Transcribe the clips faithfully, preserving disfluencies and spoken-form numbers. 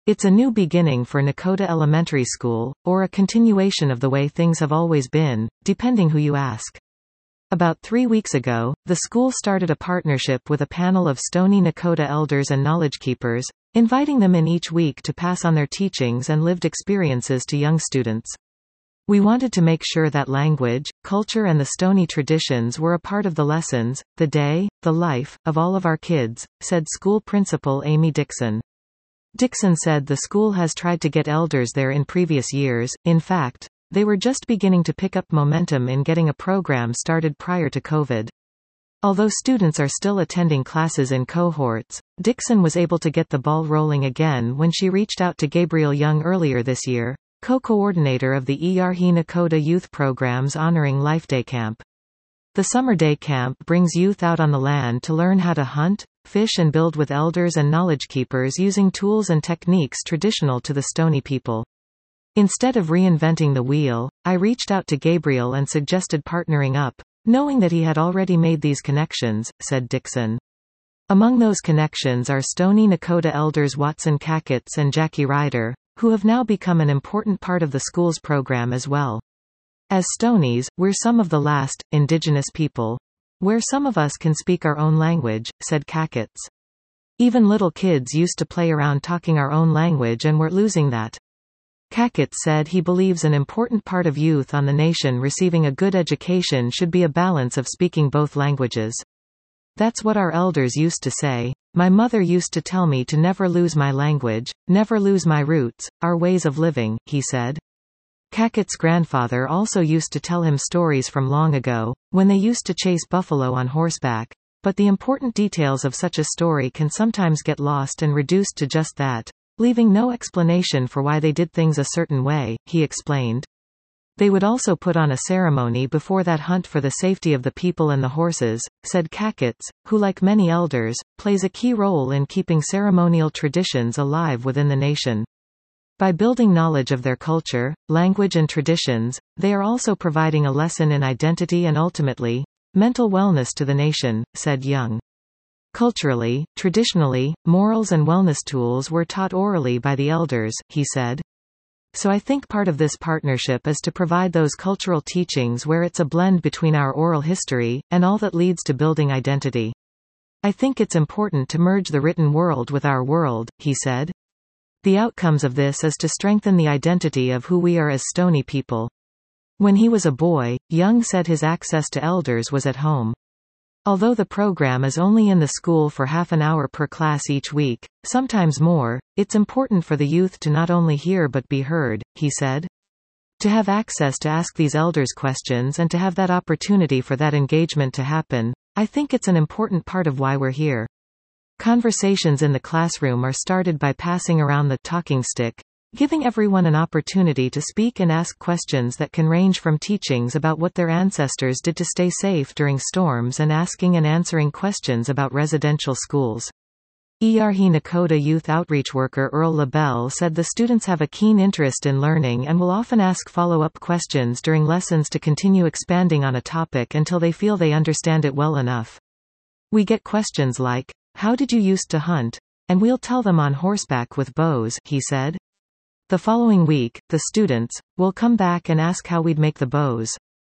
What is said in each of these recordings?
It's a new beginning for Nakota Elementary School, or a continuation of the way things have always been, depending who you ask. About three weeks ago, the school started a partnership with a panel of Stony Nakota elders and knowledge keepers, inviting them in each week to pass on their teachings and lived experiences to young students. We wanted to make sure that language, culture and the Stony traditions were a part of the lessons, the day, the life, of all of our kids, said school principal Amy Dixon. Dixon said the school has tried to get elders there in previous years. In fact, they were just beginning to pick up momentum in getting a program started prior to COVID. Although students are still attending classes in cohorts, Dixon was able to get the ball rolling again when she reached out to Gabriel Young earlier this year, co-coordinator of the Iyarhi Nakota Youth Program's Honoring Life Day Camp. The summer day camp brings youth out on the land to learn how to hunt, fish and build with elders and knowledge keepers using tools and techniques traditional to the Stony people. Instead of reinventing the wheel, I reached out to Gabriel and suggested partnering up, knowing that he had already made these connections, said Dixon. Among those connections are Stony Nakota elders Watson Kacketts and Jackie Ryder, who have now become an important part of the school's program as well. As Stonies, we're some of the last, indigenous people, where some of us can speak our own language, said Kacketts. Even little kids used to play around talking our own language and we're losing that. Kacketts said he believes an important part of youth on the nation receiving a good education should be a balance of speaking both languages. That's what our elders used to say. My mother used to tell me to never lose my language, never lose my roots, our ways of living, he said. Kacketts' grandfather also used to tell him stories from long ago, when they used to chase buffalo on horseback, but the important details of such a story can sometimes get lost and reduced to just that, leaving no explanation for why they did things a certain way, he explained. They would also put on a ceremony before that hunt for the safety of the people and the horses, said Kacketts, who like many elders, plays a key role in keeping ceremonial traditions alive within the nation. By building knowledge of their culture, language and traditions, they are also providing a lesson in identity and ultimately, mental wellness to the nation, said Young. Culturally, traditionally, morals and wellness tools were taught orally by the elders, he said. So I think part of this partnership is to provide those cultural teachings where it's a blend between our oral history, and all that leads to building identity. I think it's important to merge the written world with our world, he said. The outcomes of this is to strengthen the identity of who we are as Stony people. When he was a boy, Young said his access to elders was at home. Although the program is only in the school for half an hour per class each week, sometimes more, it's important for the youth to not only hear but be heard, he said. To have access to ask these elders questions and to have that opportunity for that engagement to happen, I think it's an important part of why we're here. Conversations in the classroom are started by passing around the talking stick, giving everyone an opportunity to speak and ask questions that can range from teachings about what their ancestors did to stay safe during storms and asking and answering questions about residential schools. Iyarhi Nakota youth outreach worker Earl LaBelle said the students have a keen interest in learning and will often ask follow-up questions during lessons to continue expanding on a topic until they feel they understand it well enough. We get questions like, "How did you used to hunt?" And we'll tell them on horseback with bows, he said. The following week, the students will come back and ask how we'd make the bows.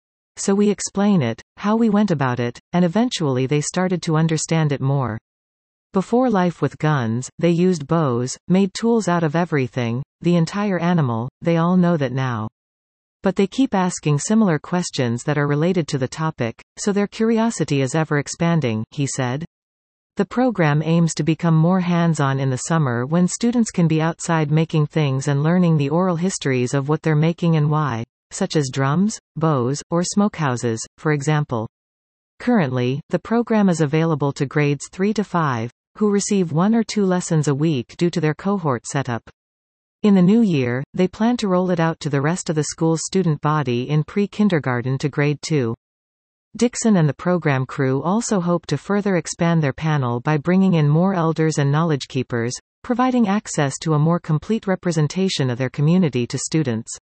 So we explain it, how we went about it, and eventually they started to understand it more. Before life with guns, they used bows, made tools out of everything, the entire animal, they all know that now. But they keep asking similar questions that are related to the topic, so their curiosity is ever expanding, he said. The program aims to become more hands-on in the summer when students can be outside making things and learning the oral histories of what they're making and why, such as drums, bows, or smokehouses, for example. Currently, the program is available to grades three to five, who receive one or two lessons a week due to their cohort setup. In the new year, they plan to roll it out to the rest of the school's student body in pre-kindergarten to grade two. Dixon and the program crew also hope to further expand their panel by bringing in more elders and knowledge keepers, providing access to a more complete representation of their community to students.